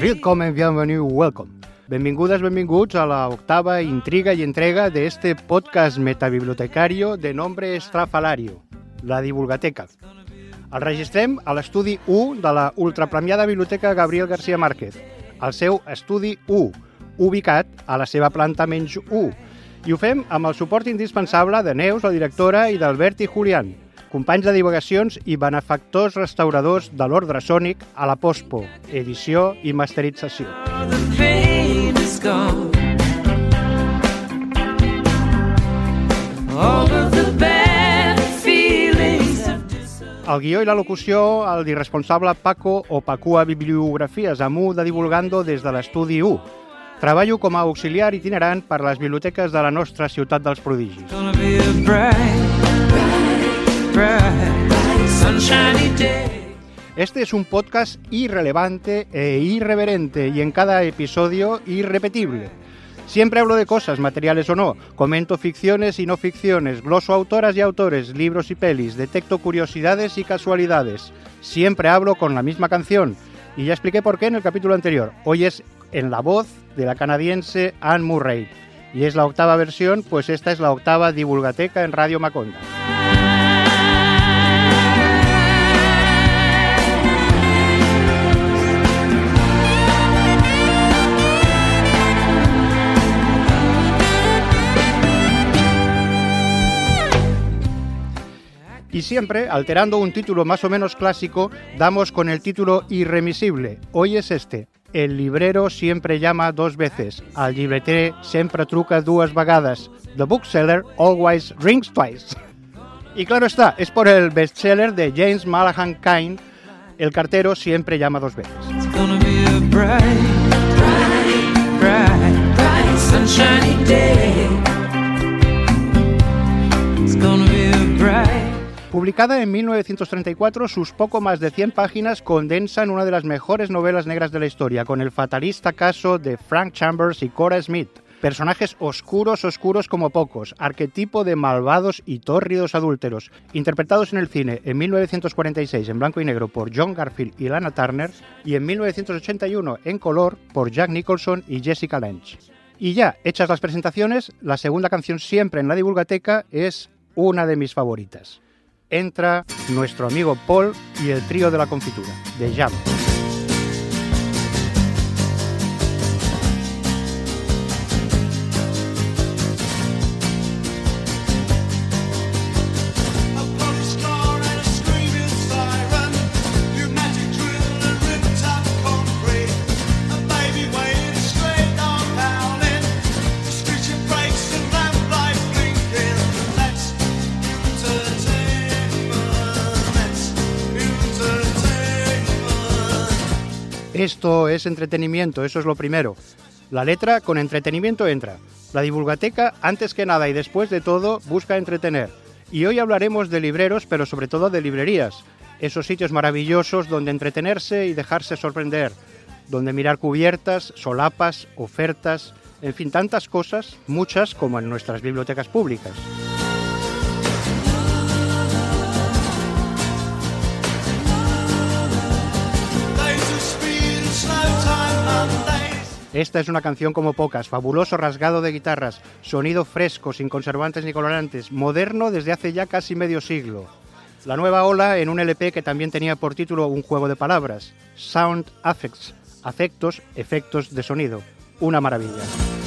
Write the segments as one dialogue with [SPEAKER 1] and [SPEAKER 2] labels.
[SPEAKER 1] Willkommen, bienvenue, welcome. Benvingudes, benvinguts a la octava intriga y entrega de este podcast metabibliotecario de nombre estrafalario, la Divulgateca. El registrem a l'estudi 1 de la ultrapremiada Biblioteca Gabriel García Márquez, al seu estudi 1, ubicat a la seva planta menys 1, i ho fem amb el suport indispensable de Neus, la directora, i d'Albert i Julián, companys de divagacions i benefactors restauradors de l'ordre sònic a la Pospo, edició i masterització. El guió i la locució, el d'irresponsable Paco o Pacua Bibliografies, amu de Divulgando des de l'estudi 1. Treballo com a auxiliar itinerant per les biblioteques de la nostra ciutat dels prodigis. Este es un podcast irrelevante e irreverente y en cada episodio irrepetible. Siempre hablo de cosas, materiales o no, comento ficciones y no ficciones, gloso autoras y autores, libros y pelis, detecto curiosidades y casualidades. Siempre hablo con la misma canción y ya expliqué por qué en el capítulo anterior. Hoy es en la voz de la canadiense Anne Murray y es la octava versión, pues esta es la octava Divulgateca en Radio Maconda. Y siempre, alterando un título más o menos clásico, damos con el título irremisible. Hoy es este. El librero siempre llama dos veces. Al llibreter sempre truca dues vegades. The bookseller always rings twice. Y claro está, es por el bestseller de James Mallahan Cain, El cartero siempre llama dos veces. It's gonna be a bright, bright, bright, bright, sunshiny day. It's gonna be a bright. Publicada en 1934, sus poco más de 100 páginas condensan una de las mejores novelas negras de la historia, con el fatalista caso de Frank Chambers y Cora Smith. Personajes oscuros como pocos, arquetipo de malvados y tórridos adúlteros, interpretados en el cine en 1946 en blanco y negro por John Garfield y Lana Turner, y en 1981 en color por Jack Nicholson y Jessica Lange. Y ya, hechas las presentaciones, la segunda canción siempre en la Divulgateca es una de mis favoritas. Entra nuestro amigo Paul y el trío de la confitura, de Jam. Esto es entretenimiento, eso es lo primero. La letra con entretenimiento entra. La Divulgateca, antes que nada y después de todo, busca entretener. Y hoy hablaremos de libreros, pero sobre todo de librerías. Esos sitios maravillosos donde entretenerse y dejarse sorprender. Donde mirar cubiertas, solapas, ofertas, en fin, tantas cosas, muchas como en nuestras bibliotecas públicas. Esta es una canción como pocas, fabuloso rasgado de guitarras, sonido fresco, sin conservantes ni colorantes, moderno desde hace ya casi medio siglo. La nueva ola en un LP que también tenía por título un juego de palabras, Sound Effects, afectos, efectos de sonido. Una maravilla.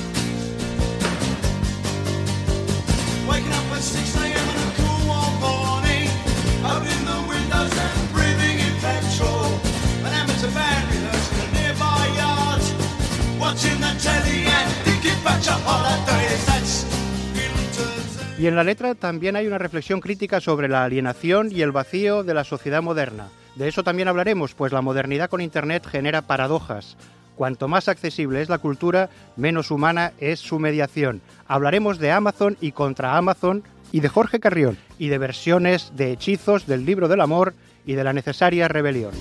[SPEAKER 1] Y en la letra también hay una reflexión crítica sobre la alienación y el vacío de la sociedad moderna. De eso también hablaremos, pues la modernidad con Internet genera paradojas. Cuanto más accesible es la cultura, menos humana es su mediación. Hablaremos de Amazon y contra Amazon, y de Jorge Carrión, y de versiones de hechizos del libro del amor y de la necesaria rebelión.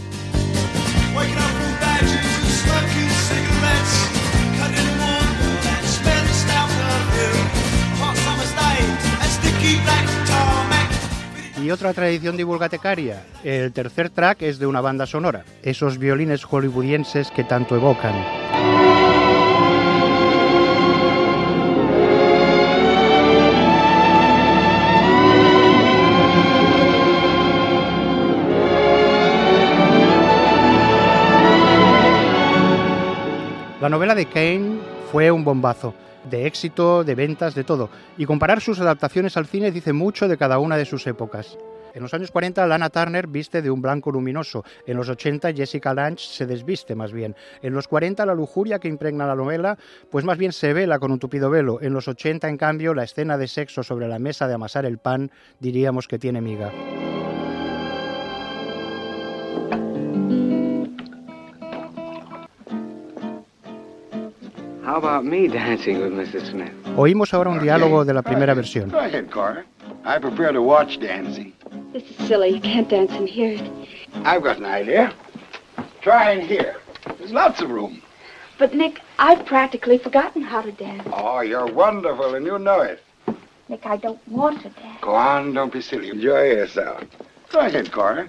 [SPEAKER 1] Y Y otra tradición divulgatecaria, el tercer track es de una banda sonora, esos violines hollywoodienses que tanto evocan. La novela de Kane fue un bombazo, de éxito, de ventas, de todo, y comparar sus adaptaciones al cine dice mucho de cada una de sus épocas. En los años 40 Lana Turner viste de un blanco luminoso, en los 80 Jessica Lange se desviste más bien, en los 40 la lujuria que impregna la novela pues más bien se vela con un tupido velo, en los 80 en cambio la escena de sexo sobre la mesa de amasar el pan diríamos que tiene miga.
[SPEAKER 2] How about me dancing with Mrs. Smith?
[SPEAKER 1] Oímos ahora un diálogo de la primera versión.
[SPEAKER 3] Go ahead, Cora. I prefer to watch dancing.
[SPEAKER 4] This is silly. You can't dance in here.
[SPEAKER 3] I've got an idea. Try in here. There's lots of room.
[SPEAKER 4] But, Nick, I've practically forgotten how to dance.
[SPEAKER 3] Oh, you're wonderful, and you know it.
[SPEAKER 4] Nick, I don't want to dance.
[SPEAKER 3] Go on, don't be silly. Enjoy yourself. Go ahead, Cora.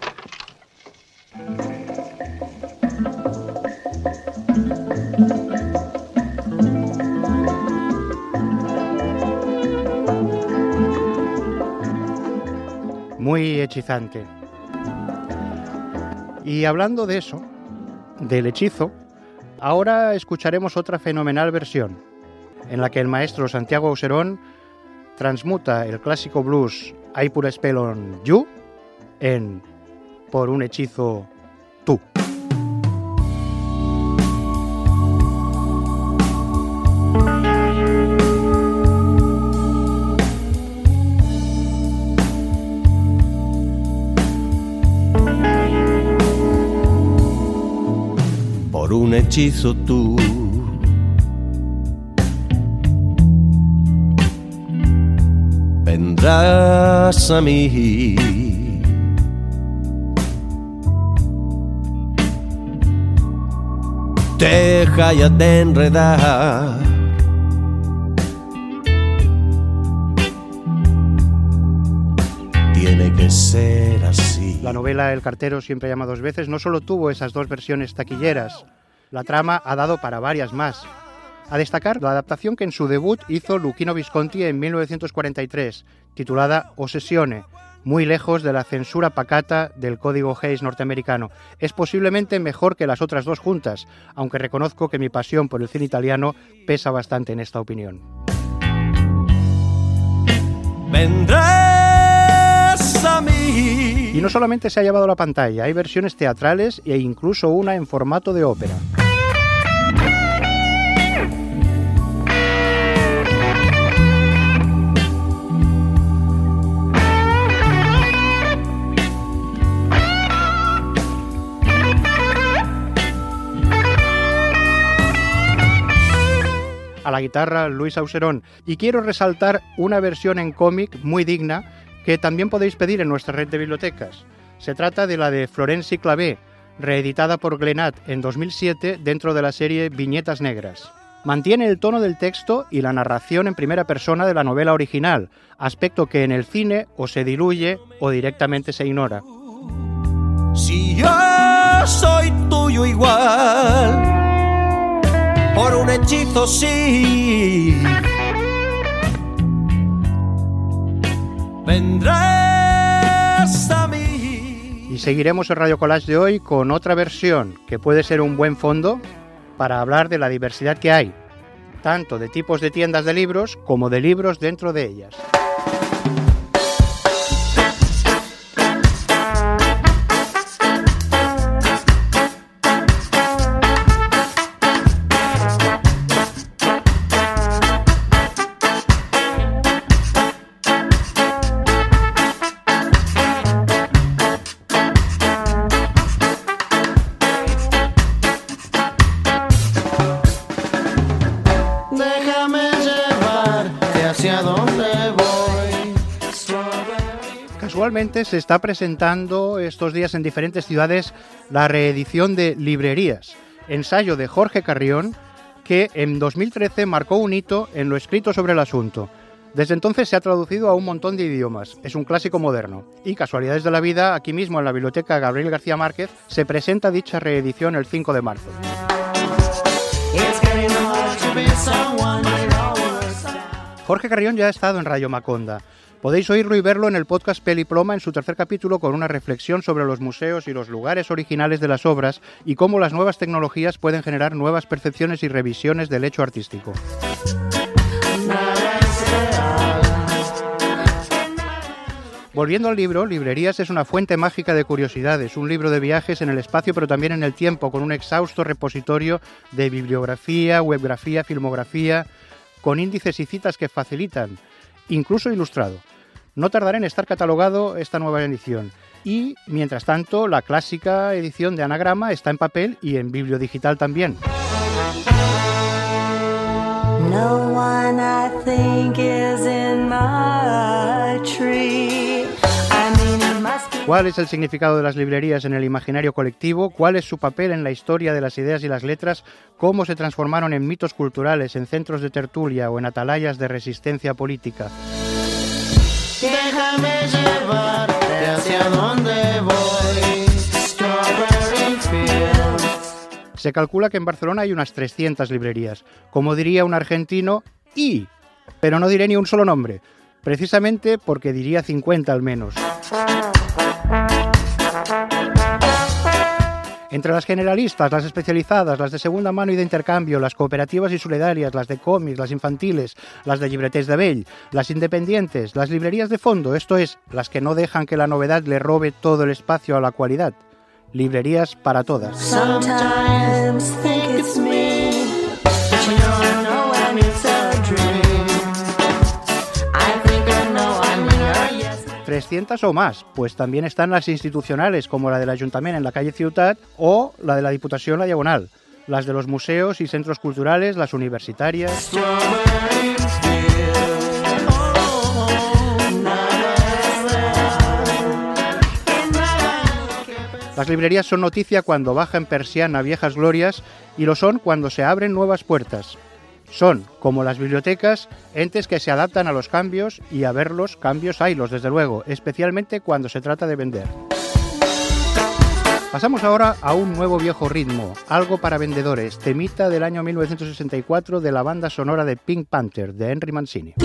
[SPEAKER 1] Muy hechizante. Y hablando de eso, del hechizo, ahora escucharemos otra fenomenal versión, en la que el maestro Santiago Auserón transmuta el clásico blues I Put a Spell on You en Por un hechizo tú.
[SPEAKER 5] Por un hechizo tú vendrás a mí. Deja ya de enredar. Tiene que ser así.
[SPEAKER 1] La novela El cartero siempre llama dos veces no solo tuvo esas dos versiones taquilleras, la trama ha dado para varias más. A destacar la adaptación que en su debut hizo Luchino Visconti en 1943, titulada Ossessione, muy lejos de la censura pacata del código Hays norteamericano. Es posiblemente mejor que las otras dos juntas, aunque reconozco que mi pasión por el cine italiano pesa bastante en esta opinión.
[SPEAKER 5] Vendrás a mí.
[SPEAKER 1] Y no solamente se ha llevado a la pantalla, hay versiones teatrales e incluso una en formato de ópera. A la guitarra Luis Auserón, y quiero resaltar una versión en cómic muy digna que también podéis pedir en nuestra red de bibliotecas. Se trata de la de Florenci Clavé, reeditada por Glenat en 2007 dentro de la serie Viñetas Negras. Mantiene el tono del texto y la narración en primera persona de la novela original, aspecto que en el cine o se diluye o directamente se ignora.
[SPEAKER 5] Si yo soy tuyo igual, por un hechizo sí, vendrás a mí.
[SPEAKER 1] Y seguiremos el Radio Collage de hoy con otra versión que puede ser un buen fondo para hablar de la diversidad que hay, tanto de tipos de tiendas de libros como de libros dentro de ellas. Casualmente se está presentando estos días en diferentes ciudades la reedición de Librerías, ensayo de Jorge Carrión que en 2013 marcó un hito en lo escrito sobre el asunto. Desde entonces se ha traducido a un montón de idiomas, es un clásico moderno. Y casualidades de la vida, aquí mismo en la Biblioteca Gabriel García Márquez se presenta dicha reedición el 5 de marzo. Jorge Carrión ya ha estado en Radio Macondo. Podéis oírlo y verlo en el podcast Peliploma en su tercer capítulo con una reflexión sobre los museos y los lugares originales de las obras y cómo las nuevas tecnologías pueden generar nuevas percepciones y revisiones del hecho artístico. Volviendo al libro, Librerías es una fuente mágica de curiosidades, un libro de viajes en el espacio pero también en el tiempo, con un exhausto repositorio de bibliografía, webgrafía, filmografía, con índices y citas que facilitan, incluso ilustrado. No tardará en estar catalogado esta nueva edición. Y, mientras tanto, la clásica edición de Anagrama está en papel y en bibliodigital también. No one I think is in my tree. ¿Cuál es el significado de las librerías en el imaginario colectivo? ¿Cuál es su papel en la historia de las ideas y las letras? ¿Cómo se transformaron en mitos culturales, en centros de tertulia o en atalayas de resistencia política? Déjame llevarte hacia donde voy. Strawberry Fields. Se calcula que en Barcelona hay unas 300 librerías. Como diría un argentino, pero no diré ni un solo nombre. Precisamente porque diría 50 al menos. Entre las generalistas, las especializadas, las de segunda mano y de intercambio, las cooperativas y solidarias, las de cómics, las infantiles, las de llibreters de vell, las independientes, las librerías de fondo, esto es, las que no dejan que la novedad le robe todo el espacio a la cualidad. Librerías para todas. 300 o más, pues también están las institucionales, como la del Ayuntamiento en la calle Ciutat o la de la Diputación La Diagonal, las de los museos y centros culturales, las universitarias. Las librerías son noticia cuando baja en persiana viejas glorias y lo son cuando se abren nuevas puertas. Son, como las bibliotecas, entes que se adaptan a los cambios y a verlos, cambios haylos, desde luego, especialmente cuando se trata de vender. Pasamos ahora a un nuevo viejo ritmo, Algo para vendedores, temita del año 1964 de la banda sonora de Pink Panther, de Henry Mancini.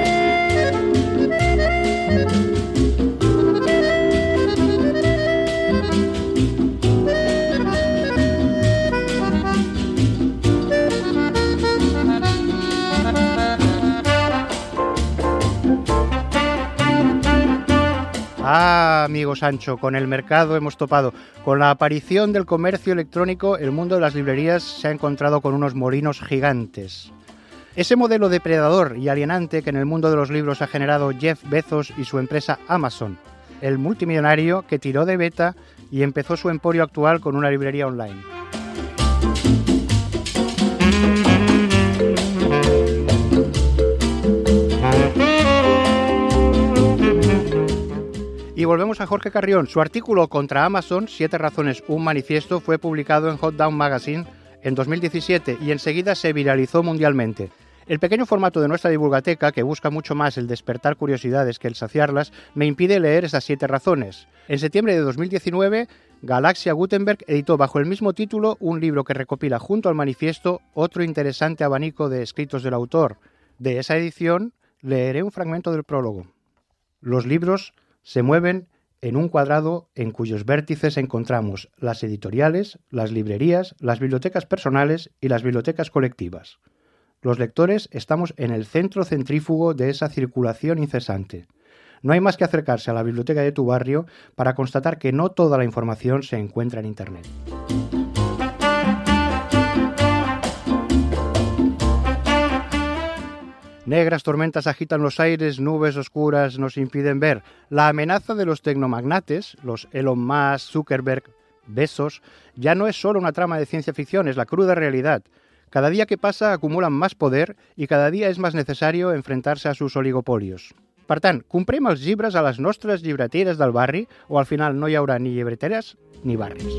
[SPEAKER 1] Ah, amigo Sancho, con el mercado hemos topado. Con la aparición del comercio electrónico, el mundo de las librerías se ha encontrado con unos molinos gigantes. Ese modelo depredador y alienante que en el mundo de los libros ha generado Jeff Bezos y su empresa Amazon, el multimillonario que tiró de beta y empezó su emporio actual con una librería online. Y volvemos a Jorge Carrión. Su artículo contra Amazon, 7 razones, un manifiesto, fue publicado en Hot Down Magazine en 2017 y enseguida se viralizó mundialmente. El pequeño formato de nuestra divulgateca, que busca mucho más el despertar curiosidades que el saciarlas, me impide leer esas 7 razones. En septiembre de 2019, Galaxia Gutenberg editó bajo el mismo título un libro que recopila junto al manifiesto otro interesante abanico de escritos del autor. De esa edición leeré un fragmento del prólogo. Los libros se mueven en un cuadrado en cuyos vértices encontramos las editoriales, las librerías, las bibliotecas personales y las bibliotecas colectivas. Los lectores estamos en el centro centrífugo de esa circulación incesante. No hay más que acercarse a la biblioteca de tu barrio para constatar que no toda la información se encuentra en Internet. Negras tormentas agitan los aires, nubes oscuras nos impiden ver. La amenaza de los tecnomagnates, los Elon Musk, Zuckerberg, Bezos, ya no es solo una trama de ciencia ficción, es la cruda realidad. Cada día que pasa acumulan más poder i cada dia és més necessari enfrentar-se a sus oligopolios. Per tant, comprem els llibres a les nostres llibreteres del barri o al final no hi haurà ni llibreteres ni barris.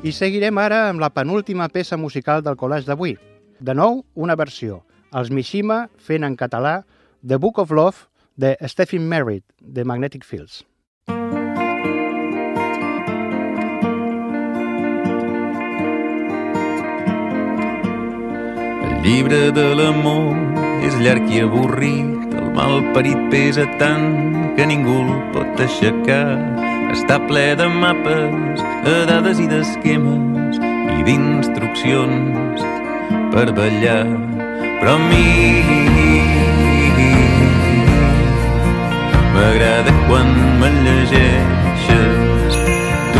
[SPEAKER 1] I seguirem ara amb la penúltima peça musical del collage d'avui. De nou, una versió. Els Mishima fent en català The Book of Love de Stephen Merritt, de Magnetic Fields.
[SPEAKER 6] El llibre de l'amor és llarg i avorrit, el malparit pesa tant que ningú el pot aixecar. Està ple de mapes, de dades i d'esquemes i d'instruccions per ballar. Però a mi m'agrada quan me llegeixes tu.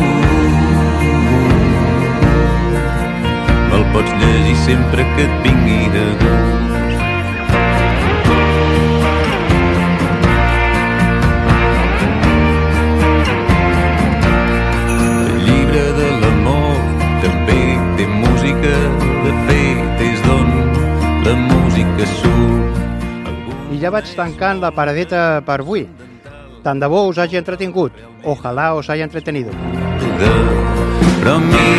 [SPEAKER 6] Me'l pots llegir sempre que et vingui de gust. El llibre de l'amor també té música, de fet és d'on la música surt.
[SPEAKER 1] I ja vaig tancant la paradeta per avui. Tant de bo us hagi entretingut. Ojalá os haya entretenido.
[SPEAKER 6] Però a mi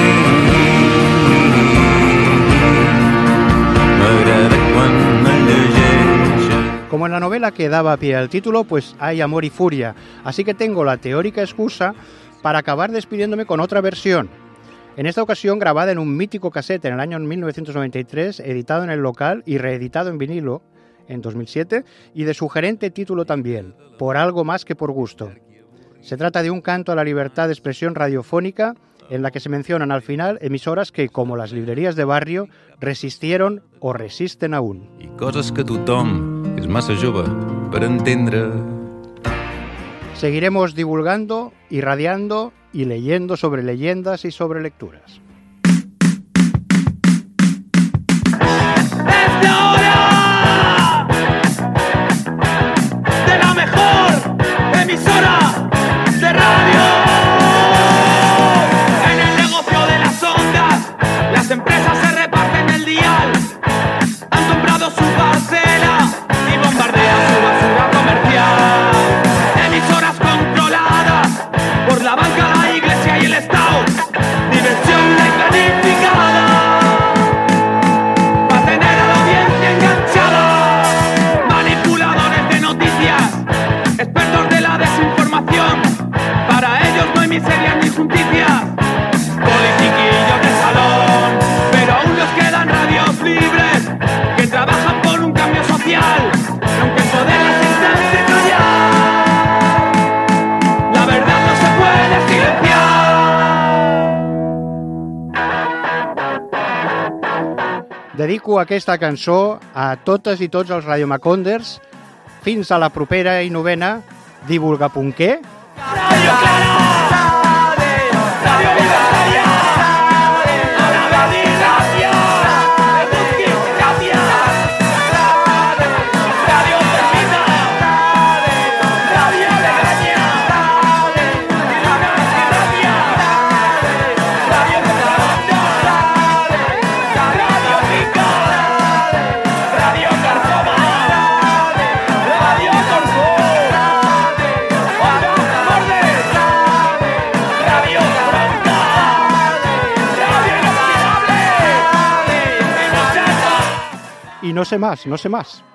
[SPEAKER 6] m'agrada quan me llegeixes.
[SPEAKER 1] Como en la novela que daba pie al título, pues hay amor y furia. Así que tengo la teórica excusa para acabar despidiéndome con otra versión. En esta ocasión grabada en un mítico cassette en el año 1993, editado en el local y reeditado en vinilo en 2007, y de sugerente título también, Por algo más que por gusto. Se trata de un canto a la libertad de expresión radiofónica en la que se mencionan al final emisoras que, como las librerías de barrio, resistieron o resisten aún.
[SPEAKER 6] I coses que tothom és massa jove per entendre.
[SPEAKER 1] Seguiremos divulgando, irradiando y leyendo sobre leyendas y sobre lecturas.
[SPEAKER 5] Emisora de radio. En el negocio de las ondas, las empresas se reparten el dial. Han comprado su parcela y bombardean su basura comercial. Emisoras controladas por la banca, la iglesia y el Estado. Diversión planificada para tener a la audiencia enganchada. Manipuladores de noticias, expertos de la desinformación, para ellos no hay miseria ni justicia. Politiquillos de salón, pero aún nos quedan radios libres que trabajan por un cambio social. Y aunque el poder las intente callar, la verdad no se puede silenciar.
[SPEAKER 1] Dedico aquesta cançó a totes i tots els radiomaconders. Fins a la propera i novena Divulgapunquer.
[SPEAKER 5] Radio Clara, Radio Libertaria, a la verdad, gracias, Radio Termina, Radio Legaña, Radio Cataluña, Radio Rica, Radio Carcoma, Radio Corfú, Radio Cordes, Radio Taranca, Radio Inoxidable,
[SPEAKER 1] Y no sé más, no sé más.